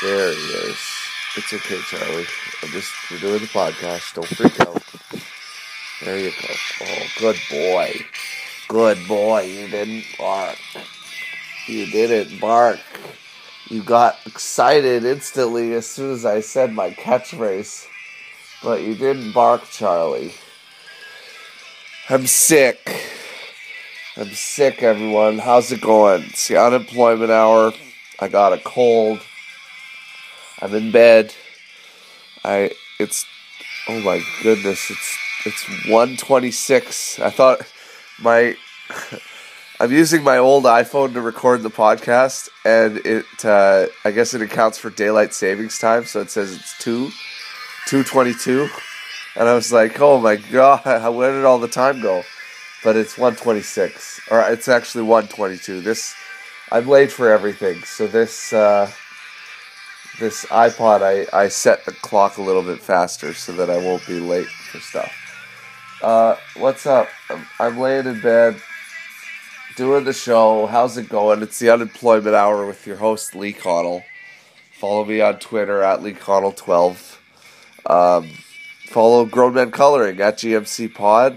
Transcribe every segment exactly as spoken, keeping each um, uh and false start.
There he is. It's okay, Charlie. I'm just, we're doing the podcast. Don't freak out. There you go. Oh, good boy. Good boy. You didn't bark. You didn't bark. You got excited instantly as soon as I said my catchphrase. But you didn't bark, Charlie. I'm sick. I'm sick, everyone. How's it going? It's the unemployment hour. I got a cold. I'm in bed. I, it's, oh my goodness, it's, it's one twenty-six. I thought my, I'm using my old iPhone to record the podcast, and it, uh, I guess it accounts for daylight savings time, so it says it's two, two twenty-two, and I was like, oh my god, where did all the time go? But it's one twenty-six, or it's actually one twenty-two. This, I'm late for everything, so this, uh, This iPod, I, I set the clock a little bit faster so that I won't be late for stuff. Uh, what's up? I'm, I'm laying in bed, doing the show. How's it going? It's the Unemployment Hour with your host, Lee Connell. Follow me on Twitter, at Lee Connell twelve. Um, follow Grown Men Coloring, at G M C Pod.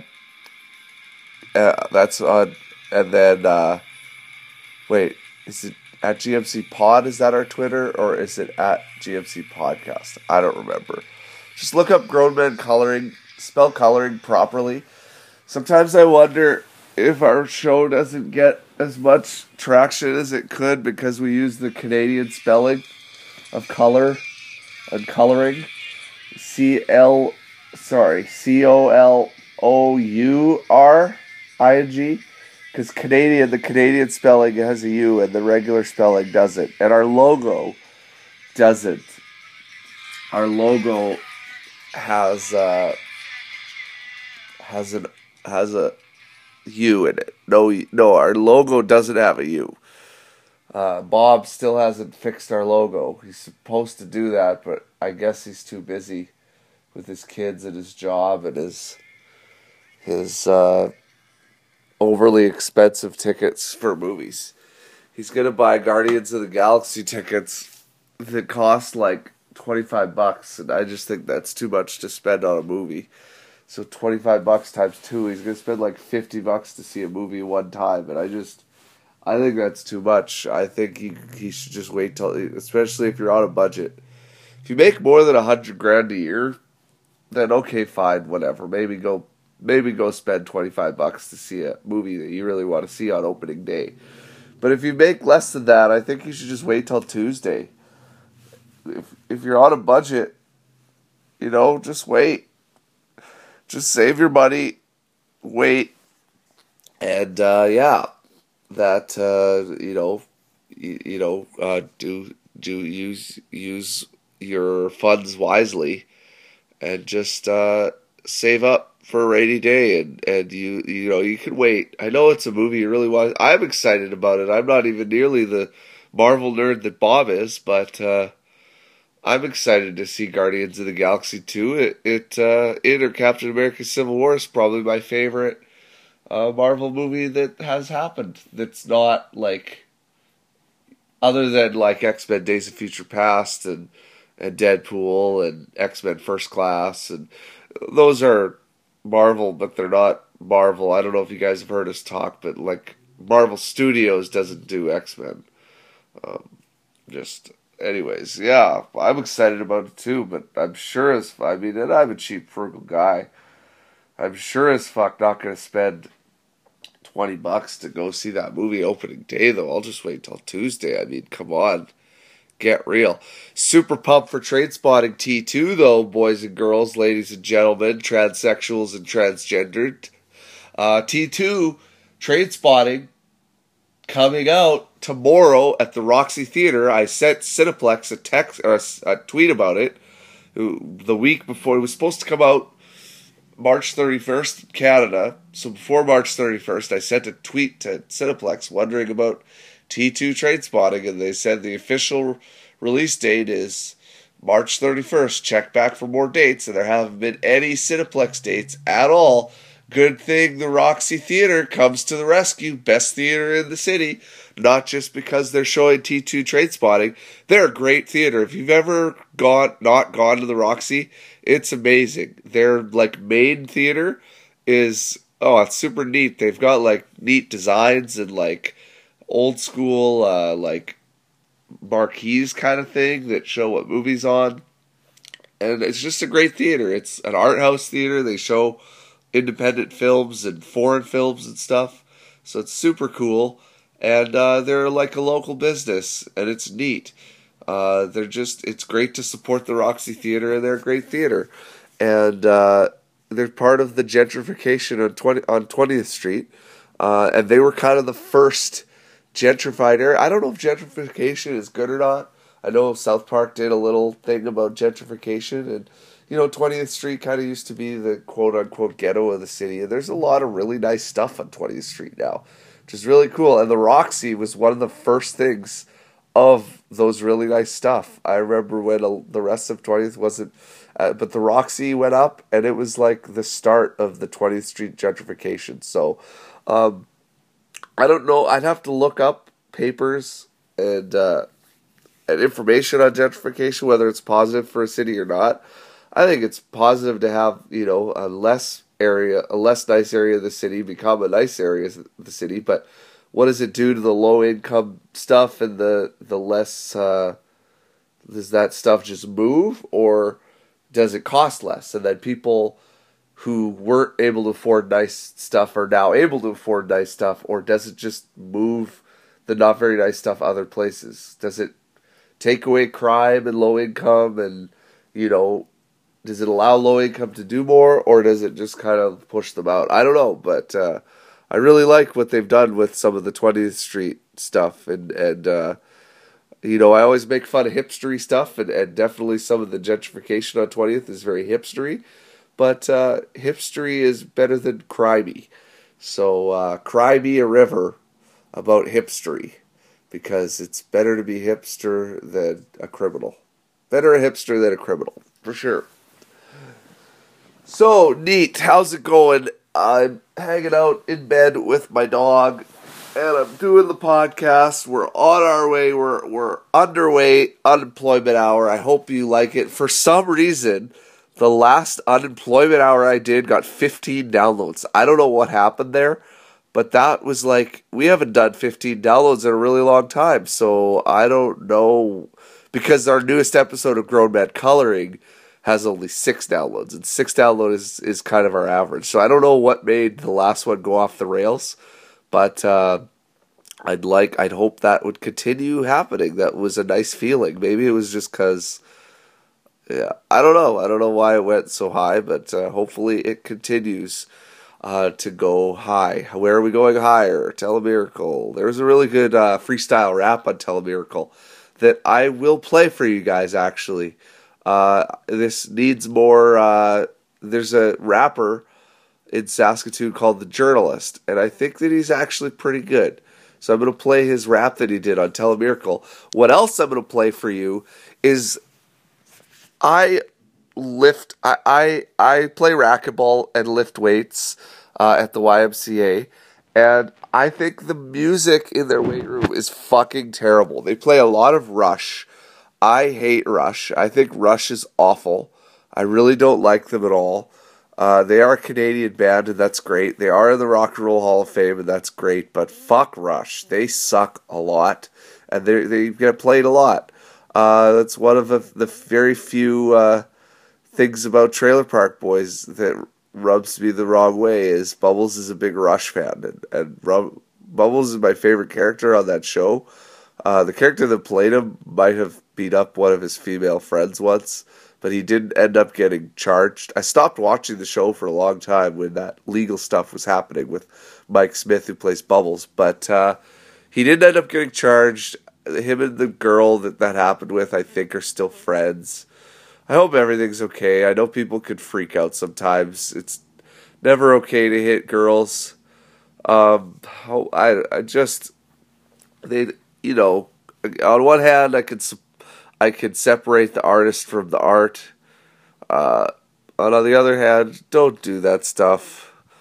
Uh, that's on, and then, uh, wait, is it at G M C Pod, is that our Twitter, or is it at G M C Podcast? I don't remember. Just look up Grown Men Coloring, spell coloring properly. Sometimes I wonder if our show doesn't get as much traction as it could because we use the Canadian spelling of color and coloring. C L, sorry, C O L O U R I N G. Because Canadian, the Canadian spelling has a U and the regular spelling doesn't. And our logo doesn't. Our logo has uh, has an has a U in it. No, no, our logo doesn't have a U. Uh, Bob still hasn't fixed our logo. He's supposed to do that, but I guess he's too busy with his kids and his job and his his. Uh, overly expensive tickets for movies. He's gonna buy Guardians of the Galaxy tickets that cost like twenty-five bucks, and I just think that's too much to spend on a movie. So twenty-five bucks times two, he's gonna spend like fifty bucks to see a movie one time, and I just, I think that's too much. I think he he should just wait till, especially if you're on a budget. If you make more than a hundred grand a year, then okay, fine, whatever. Maybe go Maybe go spend twenty-five bucks to see a movie that you really want to see on opening day. But if you make less than that, I think you should just wait till Tuesday. If if you're on a budget, you know, just wait. Just save your money, wait, and uh, yeah, that uh, you know, you, you know, uh, do do use use your funds wisely, and just uh, save up for a rainy day, and, and you you know, you can wait. I know it's a movie you really want. I'm excited about it. I'm not even nearly the Marvel nerd that Bob is, but uh, I'm excited to see Guardians of the Galaxy two. It, it, uh, it or Captain America Civil War is probably my favorite uh, Marvel movie that has happened. That's not, like, other than, like, X-Men Days of Future Past and, and Deadpool and X-Men First Class, and those are Marvel, but they're not Marvel. I don't know if you guys have heard us talk, but like Marvel Studios doesn't do X-Men. Um, just, anyways, yeah, I'm excited about it too, but I'm sure as, I mean, and I'm a cheap, frugal guy. I'm sure as fuck not going to spend twenty bucks to go see that movie opening day, though. I'll just wait till Tuesday. I mean, come on. Get real. Super pumped for Trainspotting T two, though, boys and girls, ladies and gentlemen, transsexuals and transgendered. Uh, T two, Trainspotting, coming out tomorrow at the Roxy Theater. I sent Cineplex a text or a, a tweet about it the week before. It was supposed to come out March thirty-first in Canada. So before March thirty-first, I sent a tweet to Cineplex wondering about T two Trainspotting, and they said the official release date is March thirty-first. Check back for more dates, and there haven't been any Cineplex dates at all Good thing the Roxy Theater comes to the rescue. Best theater in the city. Not just because they're showing T two Trainspotting. They're a great theater. If you've ever gone, not gone to the Roxy, it's amazing. Their, like, main theater is, oh, it's super neat. They've got, like, neat designs and, like, old school, uh, like, marquees kind of thing that show what movie's on. And it's just a great theater. It's an art house theater. They show independent films and foreign films and stuff. So it's super cool. And uh, they're like a local business, and it's neat. Uh, they're just, it's great to support the Roxy Theater, and they're a great theater. And uh, they're part of the gentrification on twenty on twentieth Street. Uh, and they were kind of the first gentrified area. I don't know if gentrification is good or not. I know South Park did a little thing about gentrification, and, you know, twentieth Street kind of used to be the quote-unquote ghetto of the city, and there's a lot of really nice stuff on twentieth Street now, which is really cool, and the Roxy was one of the first things of those really nice stuff. I remember when a, the rest of twentieth wasn't, uh, but the Roxy went up, and it was like the start of the twentieth Street gentrification, so, um, I don't know, I'd have to look up papers and, uh, and information on gentrification, whether it's positive for a city or not. I think it's positive to have, you know, a less area, a less nice area of the city become a nice area of the city. But what does it do to the low income stuff and the the less? Uh, does that stuff just move, or does it cost less? And then people who weren't able to afford nice stuff are now able to afford nice stuff, or does it just move the not very nice stuff other places? Does it take away crime and low income, and, you know, does it allow low income to do more, or does it just kind of push them out? I don't know, but uh, I really like what they've done with some of the twentieth Street stuff, and, and uh, you know, I always make fun of hipstery stuff, and, and definitely some of the gentrification on twentieth is very hipstery, but uh, hipstery is better than crimey. So, uh, cry me a river about hipstery, because it's better to be hipster than a criminal. Better a hipster than a criminal, for sure. So, neat. How's it going? I'm hanging out in bed with my dog, and I'm doing the podcast. We're on our way. We're we're underway. Unemployment hour. I hope you like it. For some reason, the last unemployment hour I did got fifteen downloads. I don't know what happened there, but that was like, we haven't done fifteen downloads in a really long time. So I don't know, because our newest episode of Grown Man Coloring has only six downloads, and six downloads is, is kind of our average. So I don't know what made the last one go off the rails, but uh, I'd like, I'd hope that would continue happening. That was a nice feeling. Maybe it was just because, yeah, I don't know. I don't know why it went so high, but uh, hopefully it continues uh, to go high. Where are we going higher? Telemiracle. There's a really good uh, freestyle rap on Telemiracle that I will play for you guys, actually. Uh, this needs more, uh, there's a rapper in Saskatoon called The Journalist, and I think that he's actually pretty good. So I'm going to play his rap that he did on Telemiracle. What else I'm going to play for you is I lift, I, I, I play racquetball and lift weights uh, at the Y M C A, and I think the music in their weight room is fucking terrible. They play a lot of Rush. I hate Rush. I think Rush is awful. I really don't like them at all. Uh, they are a Canadian band, and that's great. They are in the Rock and Roll Hall of Fame, and that's great. But fuck Rush. They suck a lot, and they they get played a lot. Uh, that's one of the, the very few uh, things about Trailer Park Boys that rubs me the wrong way, is Bubbles is a big Rush fan, and, and Rub, Bubbles is my favorite character on that show. Uh, the character that played him might have beat up one of his female friends once, but he didn't end up getting charged. I stopped watching the show for a long time when that legal stuff was happening with Mike Smith, who plays Bubbles, but uh, he didn't end up getting charged. Him and the girl that that happened with, I think, are still friends. I hope everything's okay. I know people could freak out sometimes. It's never okay to hit girls. Um, I, I just, they, you know, on one hand, I could, I could separate the artist from the art. Uh, on the other hand, don't do that stuff.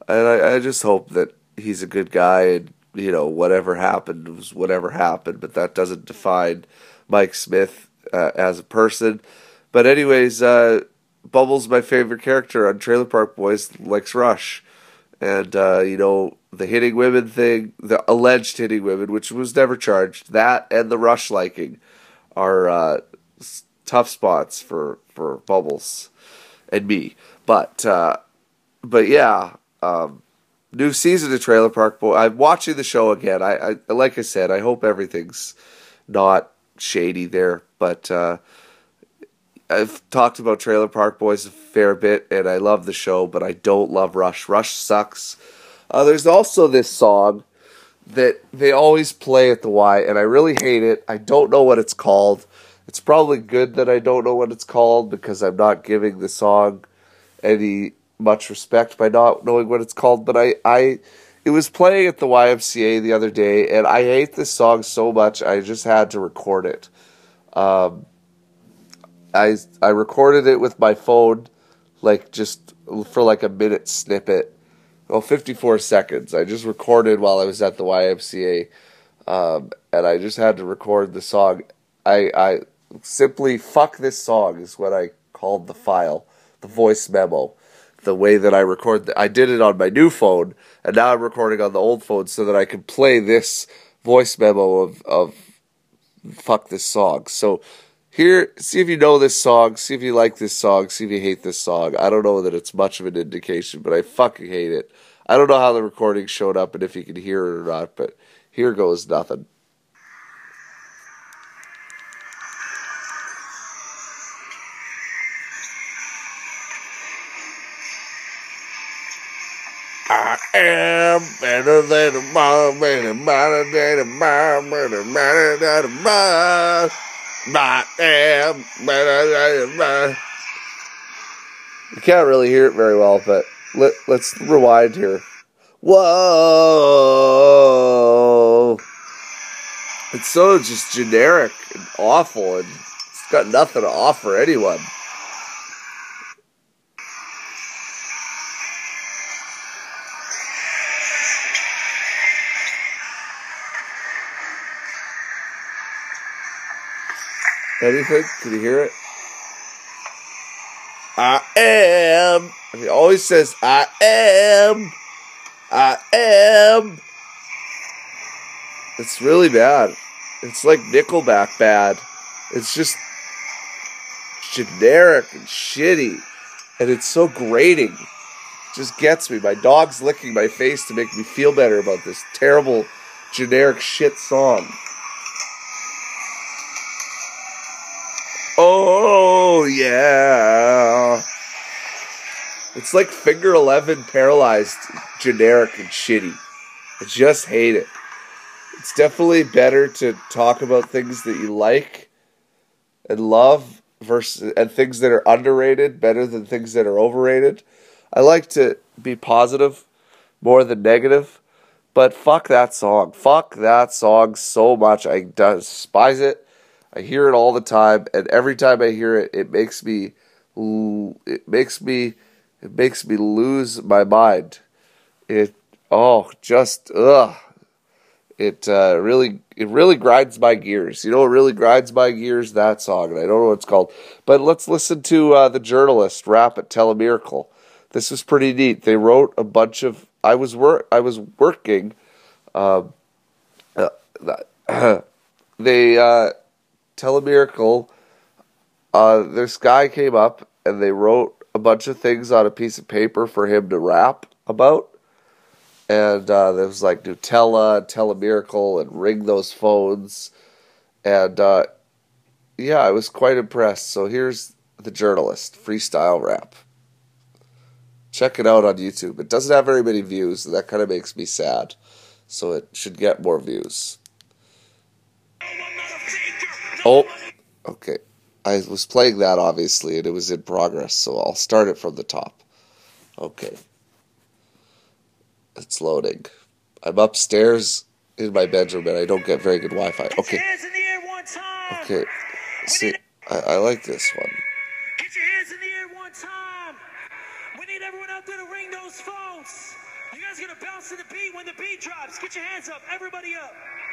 and I, I just hope that he's a good guy, and you know whatever happened was whatever happened. But that doesn't define Mike Smith uh, as a person. But anyways, uh, Bubbles, my favorite character on Trailer Park Boys, likes Rush, and uh, you know the hitting women thing, the alleged hitting women, which was never charged. That and the Rush liking are uh, tough spots for for Bubbles and me. But uh, but yeah, um, new season of Trailer Park Boy. I'm watching the show again. I, I like I said, I hope everything's not shady there. But uh, I've talked about Trailer Park Boys a fair bit, and I love the show, but I don't love Rush. Rush sucks. Uh, there's also this song that they always play at the Y, and I really hate it. I don't know what it's called. It's probably good that I don't know what it's called because I'm not giving the song any much respect by not knowing what it's called. But I, I, it was playing at the Y M C A the other day, and I hate this song so much I just had to record it. Um, I I recorded it with my phone, like just for like a minute snippet. Well, fifty-four seconds. I just recorded while I was at the Y M C A, um, and I just had to record the song. I I simply fuck this song is what I called the file, the voice memo, the way that I record. The, I did it on my new phone, and now I'm recording on the old phone so that I can play this voice memo of of fuck this song. So here, see if you know this song, see if you like this song, see if you hate this song. I don't know that it's much of an indication, but I fucking hate it. I don't know how the recording showed up and if you can hear it or not, but here goes nothing. I am better than a mom, better than a mom, better than a mom. I am better than a mom. You can't really hear it very well, but let, let's rewind here. Whoa! It's so just generic and awful, and it's got nothing to offer anyone. Anything? Can you hear it? I am. He always says, I am. I am. It's really bad. It's like Nickelback bad. It's just generic and shitty. And it's so grating. It just gets me. My dog's licking my face to make me feel better about this terrible, generic shit song. Oh, yeah. It's like Finger eleven paralyzed, generic and shitty. I just hate it. It's definitely better to talk about things that you like and love versus and things that are underrated better than things that are overrated. I like to be positive more than negative, but fuck that song. Fuck that song so much. I despise it. I hear it all the time, and every time I hear it, it makes me, it makes me, it makes me lose my mind. It, oh, just ugh. It uh, really, it really grinds my gears. You know, what really grinds my gears? That song, and I don't know what it's called. But let's listen to uh, The Journalist rap at Telemiracle. This was pretty neat. They wrote a bunch of. I was work. I was working. Um, uh, they. Uh, Telemiracle, uh, this guy came up and they wrote a bunch of things on a piece of paper for him to rap about. And uh, there was like Nutella, and Telemiracle, and Ring Those Phones. And uh, yeah, I was quite impressed. So here's The Journalist, freestyle rap. Check it out on YouTube. It doesn't have very many views, and that kind of makes me sad. So it should get more views. Oh, okay. I was playing that, obviously, and it was in progress, so I'll start it from the top. Okay. It's loading. I'm upstairs in my bedroom, and I don't get very good Wi-Fi. Okay. Okay. See, I, I like this one. Get your hands in the air one time. We need everyone out there to ring those phones. You guys gonna bounce to the beat when the beat drops. Get your hands up, everybody up.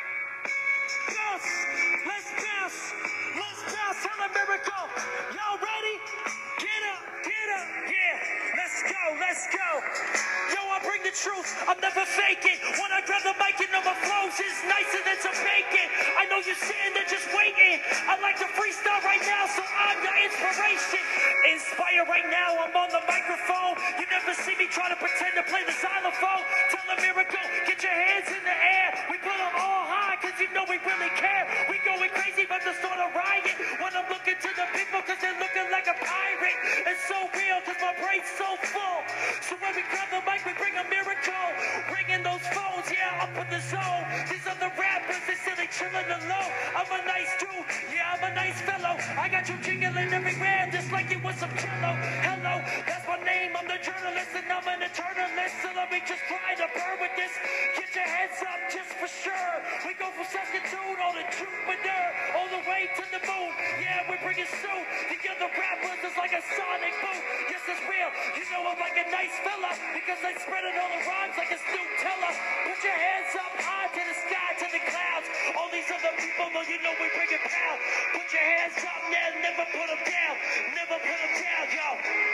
Bounce, let's bounce, let's bounce, tell a miracle. Y'all ready? Get up, get up, yeah. Let's go, let's go. Yo, I bring the truth, I'm never faking. When I grab the mic, you know my flows is nicer than some bacon. I know you're sitting there just waiting. I like to freestyle right now, so I'm your inspiration. Inspire right now, I'm on the microphone. You never see me try to pretend to play the xylophone. Tell a miracle, get your hands in the air. We put them all high, cause you know we really care. We going crazy about to start a riot. When I'm looking to the people, cause they're looking like a pirate. It's so real, cause my brain's so full. So when we grab the mic, we bring a miracle. Ringing those phones, yeah, up in the zone. These other rappers, they still they chillin' alone. I'm a nice dude, yeah, I'm a nice fellow. I got you jingling everywhere, just like it was some cello. Hello, that's my name, I'm the journalist, and I'm an eternalist. So let me just try to burn with this. Get your heads up, just for sure. We go from Saskatoon all to Jupiter, all the way to the moon. Yeah, we bring it soon. The other rappers is like a sonic boom. Yes, it's real. You know I'm like a nice fella because I spread it all the rhymes like a Nutella. Put your hands up high to the sky, to the clouds. All these other people know you know we bring it down. Put your hands up, yeah, never put them down. Never put them down, yo.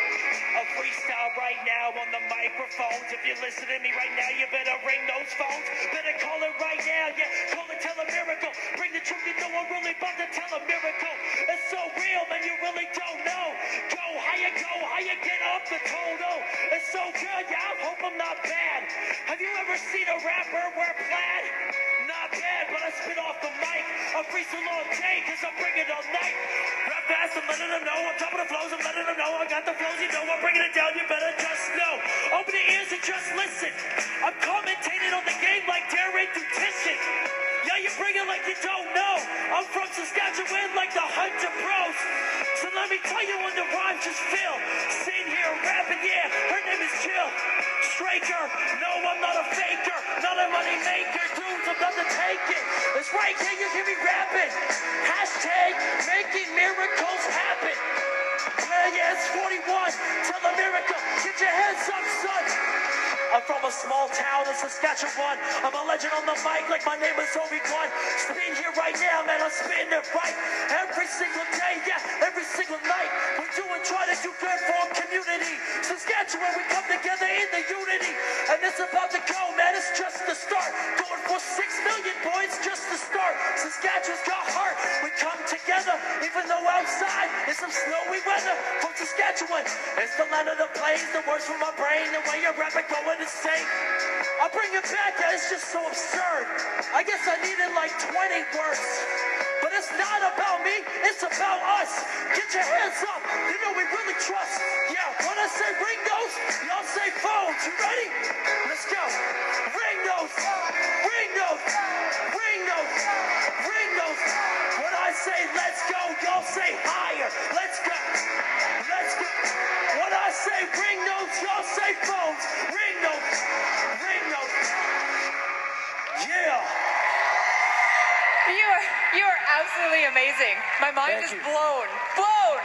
A freestyle right now on the microphones. If you're listening to me right now, you better ring those phones. Better call it right now, yeah. Call it, tell a miracle. Bring the truth, you know I'm really about to tell a miracle. It's so real, man, you really don't know. Go, how you go, how you get up the total. It's so good, yeah, I hope I'm not bad. Have you ever seen a rapper wear plaid? Not bad, but I spit off the mic. I freestyle all day, cause I bring it all night. Rap fast, I'm letting them know. I'm top of the flows, I'm letting them know. I got the flows, you know I'm bringing it down, you better just know. Open the ears and just listen. I'm commentating on the game like Darren Dutition. Yeah, you bring it like you don't know. I'm from Saskatchewan like the Hunter Bros. So let me tell you when the rhymes just fill. Sitting here rapping, yeah, her name is Jill Straker. No, I'm not a faker, not a money maker. Dudes, I'm about to take it. It's right, can you hear me rapping? Hashtag making miracles happen. Yeah, yeah, it's forty-one. Tell a miracle. Get your hands up, son. I'm from a small town in Saskatchewan. I'm a legend on the mic like my name is Obi-Wan. Spitting here right now, man, I'm spitting it right. Every single day, yeah, every single night. We do and try to do good for our community. Saskatchewan, we come together in the unity. And it's about to go, man, it's just the start. Going for six million points just to start. Saskatchewan's got heart. We come together, even though outside it's some snowy weather. From Saskatchewan, it's the land of the plains. The words from my brain, the way you rap it going insane. I'll bring it back, yeah, it's just so absurd. I guess I needed like twenty words. But it's not about me, it's about us. Get your hands up, you know we really trust. Yeah, when I say ring those, y'all say phones. You ready? Let's go. Ring those, ring those, ring those, ring those. When I say let's go, y'all say higher. Let's go, let's go. When I say ring those, y'all say phones. Ring those, ring those. Yeah. You are, you are absolutely amazing. My mind Thank is you. blown. Blown.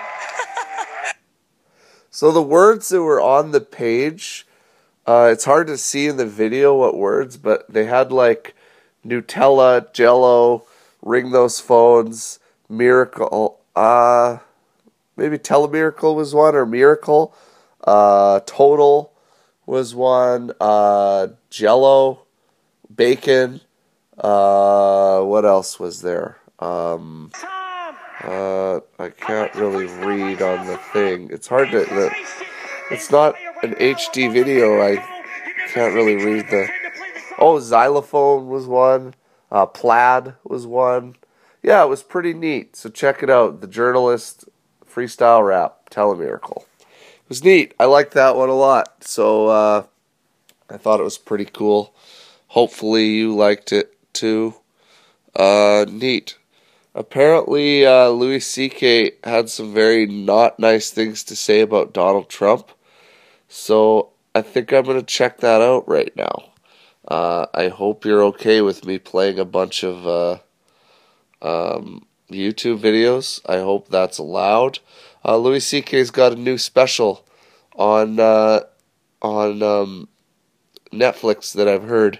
So the words that were on the page, uh, it's hard to see in the video what words, but they had like Nutella, Jello, ring those phones, miracle, uh, maybe Telemiracle was one, or miracle, uh, total was one, uh, Jello, bacon, uh, what else was there? Um, uh, I can't really read on the thing. It's hard to, the, it's not an H D video. I can't really read the, oh, xylophone was one, uh, plaid was one. Yeah, it was pretty neat. So check it out. The Journalist Freestyle Rap, Telemiracle. It was neat. I liked that one a lot. So, uh, I thought it was pretty cool. Hopefully you liked it too. Uh, neat. Apparently, uh, Louis C K had some very not nice things to say about Donald Trump. So, I think I'm going to check that out right now. Uh, I hope you're okay with me playing a bunch of, uh, um, YouTube videos. I hope that's allowed. Uh, Louis C K's got a new special on, uh, on, um, Netflix that I've heard.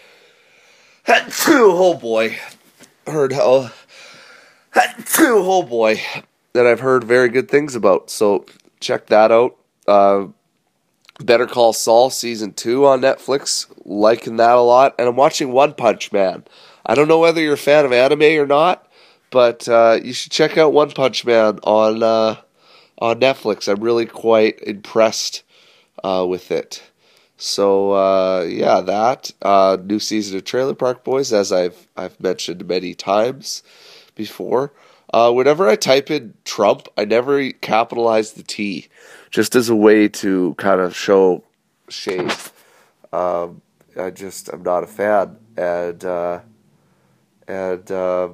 Oh boy, heard how. Oh boy, that I've heard very good things about. So check that out. Uh, Better Call Saul season two on Netflix. Liking that a lot, and I'm watching One Punch Man. I don't know whether you're a fan of anime or not, but uh, you should check out One Punch Man on uh, on Netflix. I'm really quite impressed uh, with it. So uh, yeah, that uh, new season of Trailer Park Boys, as I've I've mentioned many times before. Uh, whenever I type in Trump, I never capitalize the T, just as a way to kind of show shade. Um, I just I'm not a fan, and uh, and uh,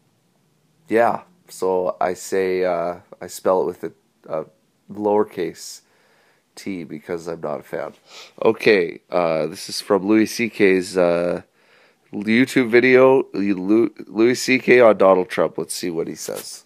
yeah, so I say uh, I spell it with a, a lowercase T because I'm not a fan. Okay, uh, this is from Louis C K's uh, YouTube video. Louis C K on Donald Trump. Let's see what he says.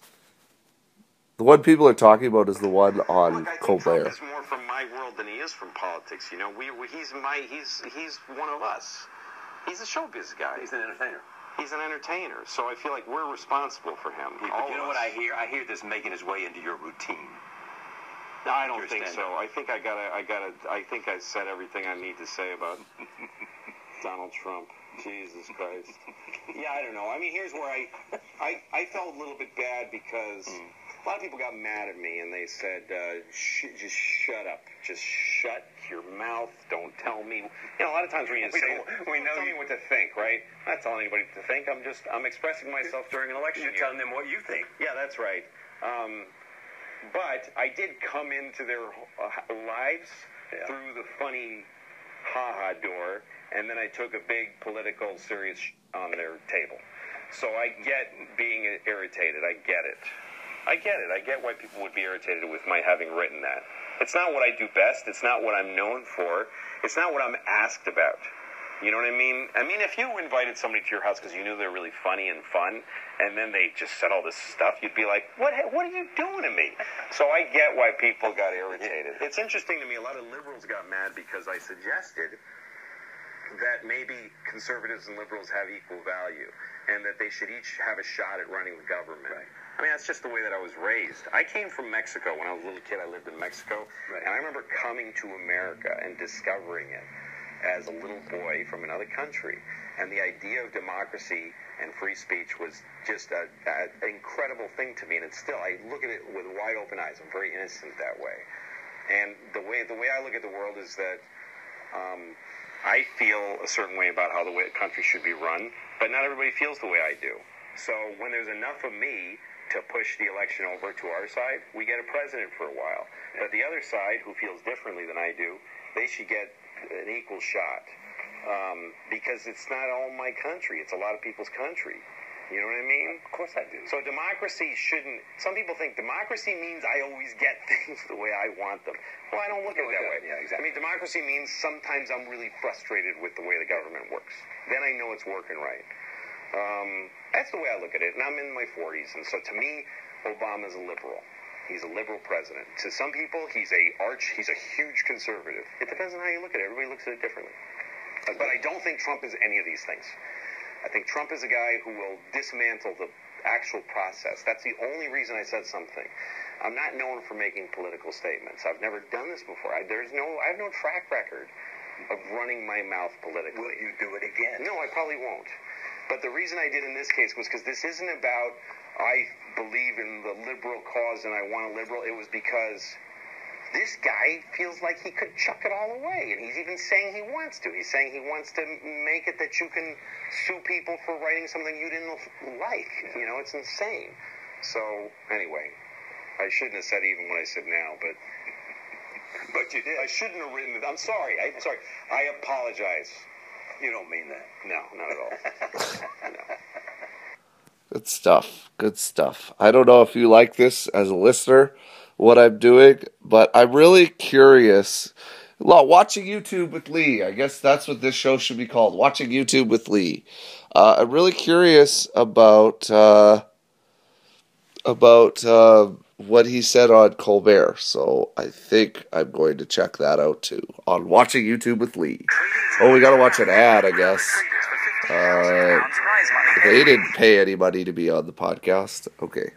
The one people are talking about is the one on Look, I think Colbert. Trump is more from my world than he is from politics. You know, we, we he's my he's he's one of us. He's a showbiz guy. He's an entertainer. He's an entertainer. So I feel like we're responsible for him. Yeah, all but you of know us. what I hear? I hear this making his way into your routine. No, I don't Your think stand-up. so. I think I gotta I gotta I think I said everything I need to say about Donald Trump. Jesus Christ. Yeah, I don't know. I mean, here's where I I, I felt a little bit bad because mm. a lot of people got mad at me and they said, uh, sh- just shut up. Just shut your mouth. Don't tell me. You know, a lot of times when you We say, know- we know tell you me what to think, right? I'm not telling anybody to think. I'm just, I'm expressing myself during an election You're year. telling them what you think. Yeah, that's right. Um, but I did come into their uh, lives Yeah. through the funny ha-ha door, and then I took a big political serious sh- on their table. So I get being irritated. I get it. I get it. I get why people would be irritated with my having written that. It's not what I do best. It's not what I'm known for. It's not what I'm asked about. You know what I mean? I mean, if you invited somebody to your house because you knew they were really funny and fun, and then they just said all this stuff, you'd be like, what What are you doing to me? So I get why people got irritated. It's interesting to me, a lot of liberals got mad because I suggested that maybe conservatives and liberals have equal value, and that they should each have a shot at running the government. Right. I mean, that's just the way that I was raised. I came from Mexico. When I was a little kid, I lived in Mexico, Right. and I remember coming to America and discovering it as a little boy from another country. And the idea of democracy and free speech was just an incredible thing to me. And it's still, I look at it with wide open eyes. I'm very innocent that way. And the way the way I look at the world is that um, I feel a certain way about how the way the country should be run, but not everybody feels the way I do. So when there's enough of me to push the election over to our side, we get a president for a while. But the other side, who feels differently than I do, they should get an equal shot. Um, because it's not all my country. It's a lot of people's country. You know what I mean? Of course I do. So democracy shouldn't... Some people think democracy means I always get things the way I want them. Well, I don't look at it No, that it way. doesn't. Yeah, exactly. I mean, democracy means sometimes I'm really frustrated with the way the government works. Then I know it's working right. Um, that's the way I look at it. And I'm in my forties. And so to me, Obama's a liberal. He's a liberal president. To some people, he's a arch, he's a huge conservative. It depends on how you look at it. Everybody looks at it differently. But I don't think Trump is any of these things. I think Trump is a guy who will dismantle the actual process. That's the only reason I said something. I'm not known for making political statements. I've never done this before. I, there's no, I have no track record of running my mouth politically. Will you do it again? No, I probably won't. But the reason I did in this case was because this isn't about I believe in the liberal cause and I want a liberal. It was because this guy feels like he could chuck it all away. And he's even saying he wants to. He's saying he wants to make it that you can sue people for writing something you didn't like. You know, it's insane. So, anyway, I shouldn't have said even what I said now, but... But you did. I shouldn't have written it. I'm sorry. I'm sorry. I apologize. You don't mean that. No, not at all. No. Good stuff. Good stuff. I don't know if you like this as a listener, what I'm doing, but I'm really curious. Watching YouTube with Lee. I guess that's what this show should be called. Watching YouTube with Lee. Uh, I'm really curious about uh, about uh, what he said on Colbert. So I think I'm going to check that out too on Watching YouTube with Lee. Oh, we gotta watch an ad, I guess. Uh, they didn't pay anybody to be on the podcast. Okay.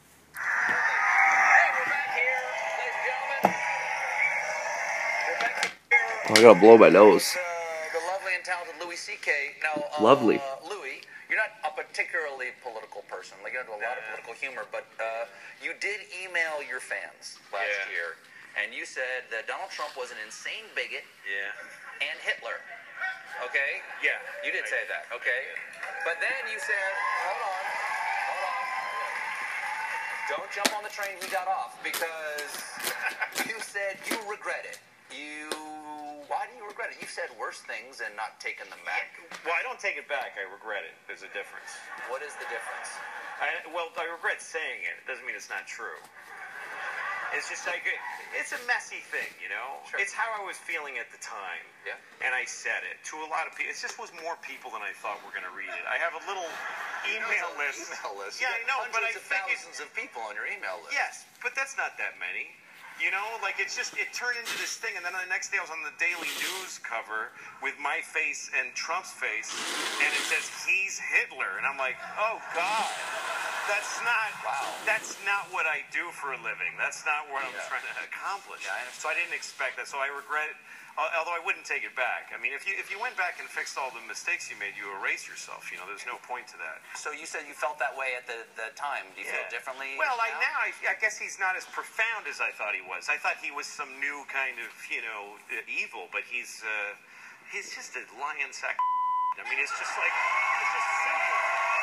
Oh, I gotta blow my nose. Uh, the lovely and talented Louis C K. Now, uh, Lovely. Louis, you're not a particularly political person. Like, you don't do a lot of political humor, but uh, you did email your fans last Yeah. year, and you said that Donald Trump was an insane bigot Yeah. and Hitler. Okay? Yeah. You did I- say that, okay? But then you said, hold on, hold on. Don't jump on the train he got off, because you said you regret it. You, why do you regret it? You've said worse things and not taken them back. Well, I don't take it back. I regret it. There's a difference. What is the difference? I, well, I regret saying it. It doesn't mean it's not true. It's just like, it, it's a messy thing, you know? Sure. It's how I was feeling at the time. Yeah. And I said it to a lot of people. It just was more people than I thought were going to read it. I have a little email list. Email list. Yeah, You no, got but I hundreds of think it's- thousands of people on your email list. Yes, but that's not that many. You know, like it's just, it turned into this thing, and then the next day I was on the Daily News cover with my face and Trump's face, and it says, he's Hitler. And I'm like, oh, God, that's not, Wow. that's not what I do for a living. That's not what I'm Yeah. trying to accomplish. Yeah, I understand. So I didn't expect that. So I regret it. Al- Although I wouldn't take it back. I mean, if you if you went back and fixed all the mistakes you made, you erase yourself. You know, there's no point to that. So you said you felt that way at the, the time. Do you feel differently? Well, I now I, I guess he's not as profound as I thought he was. I thought he was some new kind of, you know, uh, evil, but he's uh, he's just a lion sack. I mean, it's just like it's just simple.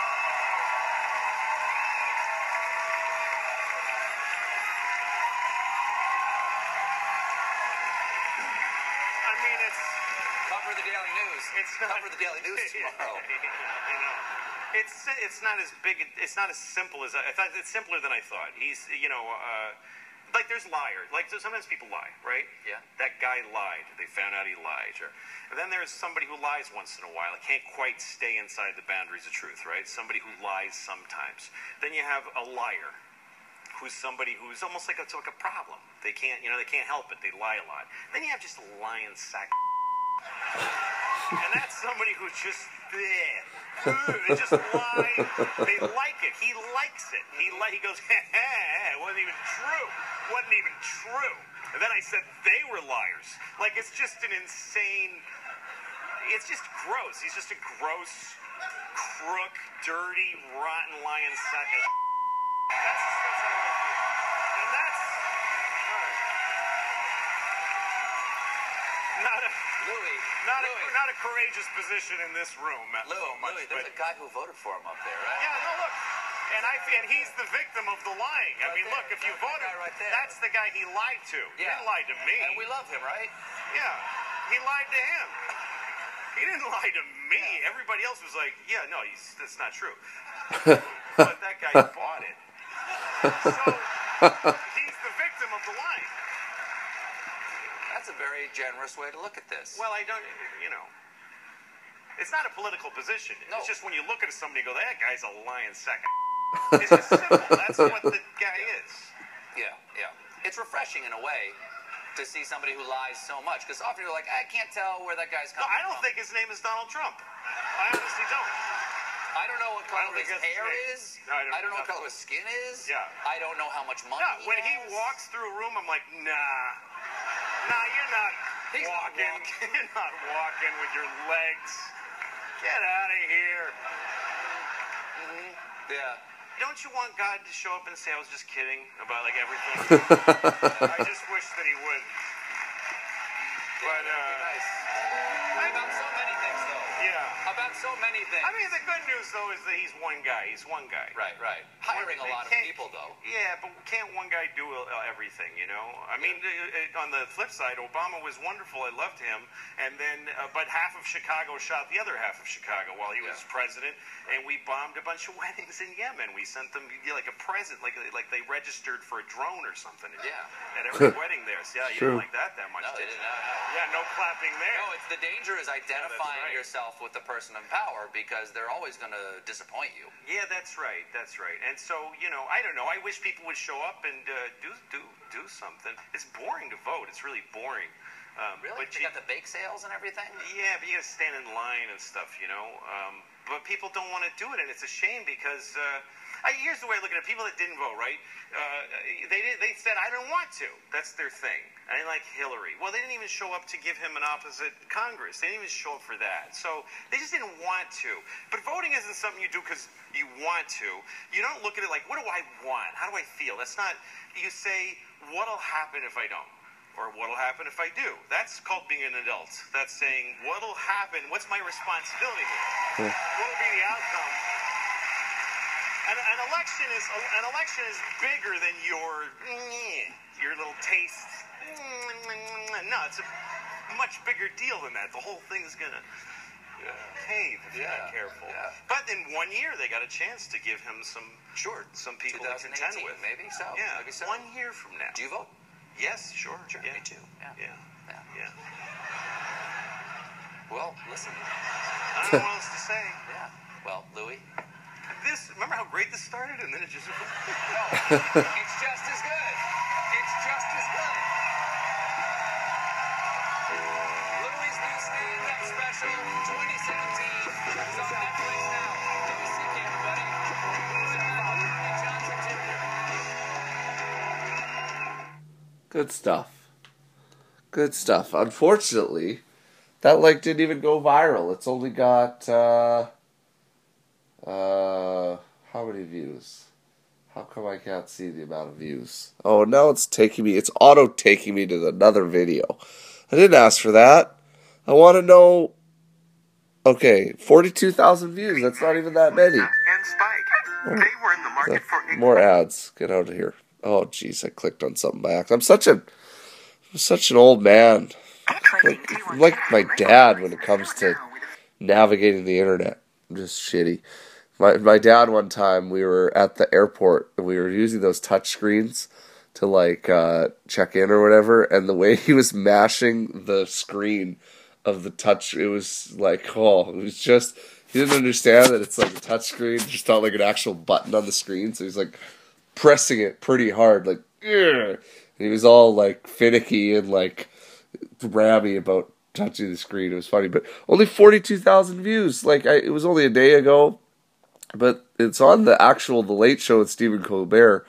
I mean, it's. Cover the Daily News. It's not, Cover the Daily News tomorrow. you know, it's it's not as big. It's not as simple as I, I thought. It's simpler than I thought. He's you know, uh, like there's liars. Like so sometimes people lie, right? Yeah. That guy lied. They found out he lied. Sure. And then there's somebody who lies once in a while. It can't quite stay inside the boundaries of truth, right? Somebody who lies sometimes. Then you have a liar, who's somebody who's almost like a, it's like a problem. They can't, you know, they can't help it. They lie a lot. Then you have just a lying sack. And that's somebody who's just there. They just lie. They like it. He likes it. He li- he goes, ha ha, it wasn't even true. Wasn't even true. And then I said they were liars. Like it's just an insane. It's just gross. He's just a gross, crook, dirty, rotten lion sack of. That's, that's how I feel. And that's. All right. Not a. Louis, Not Louis, a, not a courageous position in this room. Louis, so much, Louis, there's but- a guy who voted for him up there, right? Yeah, no, look. And I and he's the victim of the lying. I Right mean, there. look, if you That's the voted, guy right there. that's the guy he lied to. He Yeah. didn't lie to me. And we love him, right? Yeah, he lied to him. He didn't lie to me. Everybody else was like, yeah, no, he's, that's not true. But that guy bought it. So he's the victim of the lying. That's a very generous way to look at this. Well, I don't, you know. It's not a political position. No. It's just when you look at somebody, you go, that guy's a lying sack of. It's just simple. That's what the guy is. Yeah, yeah. It's refreshing in a way to see somebody who lies so much, because often you're like, I can't tell where that guy's No, coming I don't from. think his name is Donald Trump. I honestly don't. I don't know what I color don't his think that's hair his is. name. I don't- I don't know what no. color his skin is. Yeah. I don't know how much money No, he when he has. walks through a room, I'm like, nah. Nah, you're not He's not walking. walking. You're not walking with your legs. Get out of here. Yeah. Don't you want God to show up and say, I was just kidding about, like, everything? I just wish that he would. But, uh, Nice. About so many things, though. yeah. About so many things. I mean, the good news, though, is that he's one guy. He's one guy. Right, right. Hiring a They lot of can't- people, though. Yeah, but can't one guy do uh, everything, you know? I mean, uh, uh, on the flip side, Obama was wonderful. I loved him. And then, uh, but half of Chicago shot the other half of Chicago while he was Yeah. president. And we bombed a bunch of weddings in Yemen. We sent them you know, like a present, like like they registered for a drone or something. Yeah. At every wedding there. So, yeah, you True. didn't like that that much, No, they did did you? not. Yeah, no clapping there. No, it's the danger is identifying right. yourself with the person in power because they're always going to disappoint you. Yeah, that's right. That's right. And so, you know, I don't know. I wish people would show up and uh, do do do something. It's boring to vote. It's really boring. Um, Really? But They you, got the bake sales and everything? yeah, but you got to stand in line and stuff, you know. Um, but people don't want to do it, and it's a shame because uh, I, here's the way I look at it: people that didn't vote, right? Uh, they did, they said, "I don't want to." That's their thing. I like Hillary. Well, they didn't even show up to give him an opposite Congress. They didn't even show up for that. So they just didn't want to. But voting isn't something you do because you want to. You don't look at it like, "What do I want? How do I feel?" That's not. You say, "What'll happen if I don't?" Or what'll happen if I do? That's called being an adult. That's saying, what'll happen? What's my responsibility here? What will be the outcome? An, an election is an election is bigger than your your little taste. No, it's a much bigger deal than that. The whole thing is gonna cave if you're not Yeah, careful. yeah. But in one year, they got a chance to give him some Sure. some people to twenty contend eighteen, with. maybe so. Yeah, Maybe so. one year from now. Do you vote? Yes, sure. Sure, yeah. me too. Yeah. Yeah. Yeah. Yeah. Well, listen. I don't know what else to say. Yeah. Well, Louis, This, remember how great this started, and then it just. it's just as good. It's just as good. Louis' new stand-up special, twenty seventeen, is on Netflix now. Go see it, everybody. Bernie Johnson Junior Good stuff. Good stuff. Unfortunately, that like didn't even go viral. It's only got uh uh how many views? How come I can't see the amount of views? Oh, now it's taking me, it's auto taking me to another video. I didn't ask for that. I want to know, okay, forty-two thousand views. That's not even that many. And Spike, they were in the market for That's more ads. Get out of here. Oh, jeez, I clicked on something by accident. I'm such a, I'm such an old man. Like, I'm like my dad when it comes to navigating the internet. I'm just shitty. My my dad, one time, we were at the airport, and we were using those touch screens to, like, uh, check in or whatever, and the way he was mashing the screen of the touch, it was like, oh, it was just, he didn't understand that it's like a touch screen, it just felt like an actual button on the screen, so he's like pressing it pretty hard, like, ugh. And he was all, like, finicky and, like, rammy about touching the screen. It was funny, but only forty-two thousand views. Like, I, it was only a day ago, but it's on the actual The Late Show with Stephen Colbert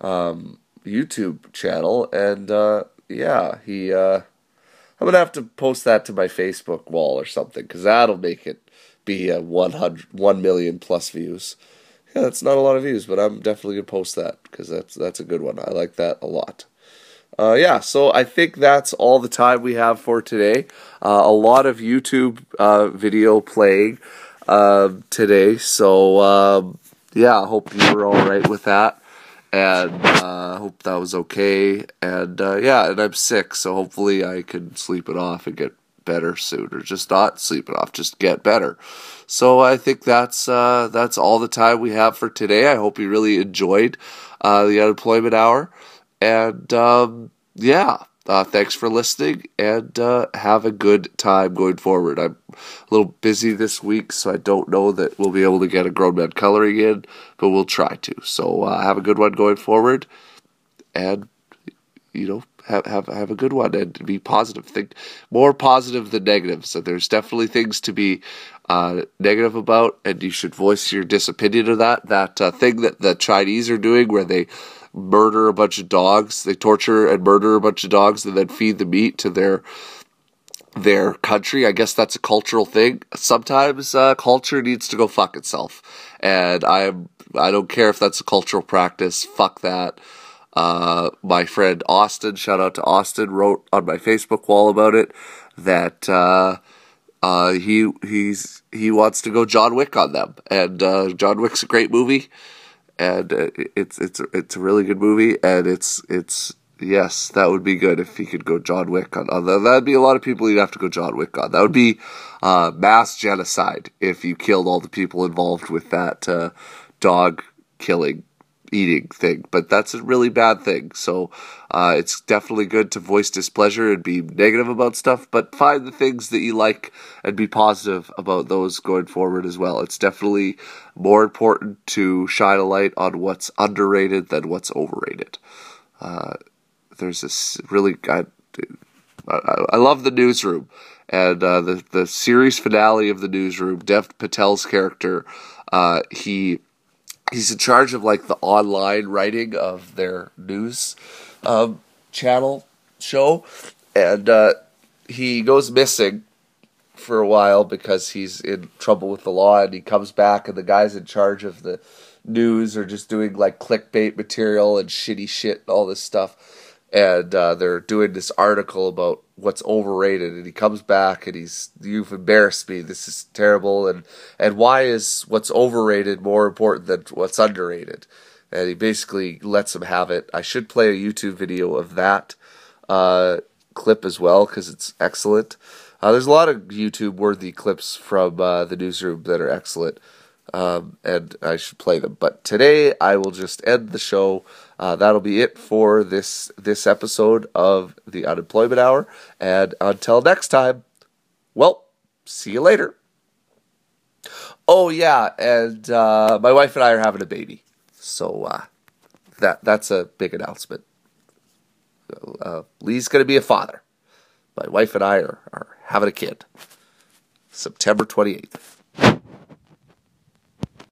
um, YouTube channel, and uh, yeah, he. Uh, I'm gonna have to post that to my Facebook wall or something, because that'll make it be a one hundred, one million plus views. Yeah, that's not a lot of views, but I'm definitely gonna post that because that's that's a good one. I like that a lot. Uh, yeah, so I think that's all the time we have for today. Uh, a lot of YouTube uh, video playing uh, today, so um, yeah, I hope you were all right with that, and I uh, hope that was okay. And uh, yeah, and I'm sick, so hopefully I can sleep it off and get better soon, or just not sleep it off, just get better. So I think that's uh, that's all the time we have for today. I hope you really enjoyed uh, the Unemployment Hour. And, um, yeah, uh, thanks for listening, and uh, have a good time going forward. I'm a little busy this week, so I don't know that we'll be able to get a Grown Man Coloring in, but we'll try to. So uh, have a good one going forward, and, you know, have have have a good one, and be positive. Think more positive than negative. So there's definitely things to be uh, negative about, and you should voice your disopinion of that. That uh, thing that the Chinese are doing, where they murder a bunch of dogs, they torture and murder a bunch of dogs, and then feed the meat to their their country. I guess that's a cultural thing. Sometimes uh, culture needs to go fuck itself, and I'm I don't care if that's a cultural practice. Fuck that. Uh, my friend Austin, shout out to Austin, wrote on my Facebook wall about it that uh, uh, he he's he wants to go John Wick on them, and uh, John Wick's a great movie, and uh, it's it's it's a really good movie, and it's it's yes, that would be good if he could go John Wick on. on that. That'd be a lot of people you'd have to go John Wick on. That would be uh, mass genocide if you killed all the people involved with that uh, dog killing eating thing, but that's a really bad thing. So uh, it's definitely good to voice displeasure and be negative about stuff, but find the things that you like and be positive about those going forward as well. It's definitely more important to shine a light on what's underrated than what's overrated. Uh, there's this really, I, I, I love The Newsroom, and uh, the, the series finale of The Newsroom, Dev Patel's character, uh, he... He's in charge of, like, the online writing of their news um, channel show, and uh, he goes missing for a while because he's in trouble with the law, and he comes back, and the guys in charge of the news are just doing, like, clickbait material and shitty shit and all this stuff, and uh, they're doing this article about what's overrated, and he comes back and he's, you've embarrassed me, this is terrible, and, and why is what's overrated more important than what's underrated? And he basically lets him have it. I should play a YouTube video of that uh, clip as well, because it's excellent. Uh, there's a lot of YouTube-worthy clips from uh, The Newsroom that are excellent, um, and I should play them. But today, I will just end the show. Uh, that'll be it for this this episode of the Unemployment Hour. And until next time, well, see you later. Oh, yeah, and uh, my wife and I are having a baby. So uh, that that's a big announcement. Uh, Lee's going to be a father. My wife and I are, are having a kid. September twenty-eighth.